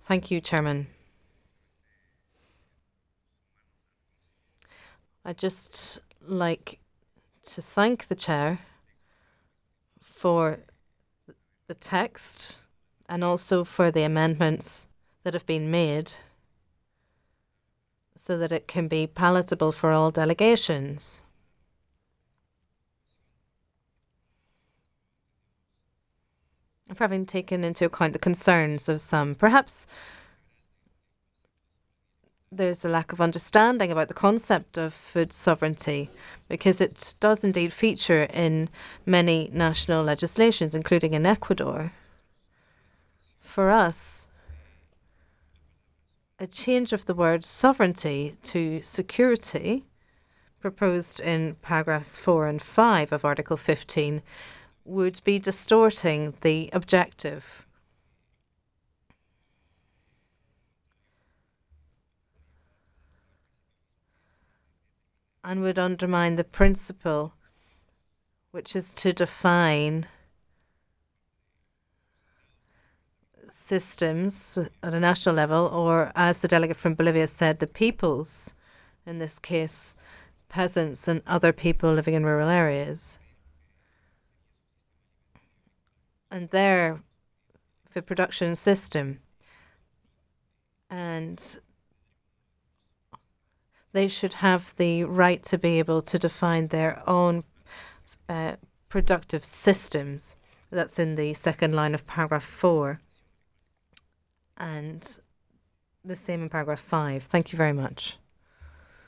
Thank you, Chairman. I'd just like to thank the Chair for the text and also for the amendments that have been made so that it can be palatable for all delegations. For having taken into account the concerns of some. Perhaps there's a lack of understanding about the concept of food sovereignty because it does indeed feature in many national legislations, including in Ecuador. For us, a change of the word sovereignty to security, proposed in paragraphs 4 and 5 of Article 15, would be distorting the objective. And would undermine the principle, which is to define systems at a national level, or as the delegate from Bolivia said, the peoples, in this case, peasants and other people living in rural areas. And their food production system. And they should have the right to be able to define their own productive systems. That's in the second line of paragraph 4. And the same in paragraph 5. Thank you very much.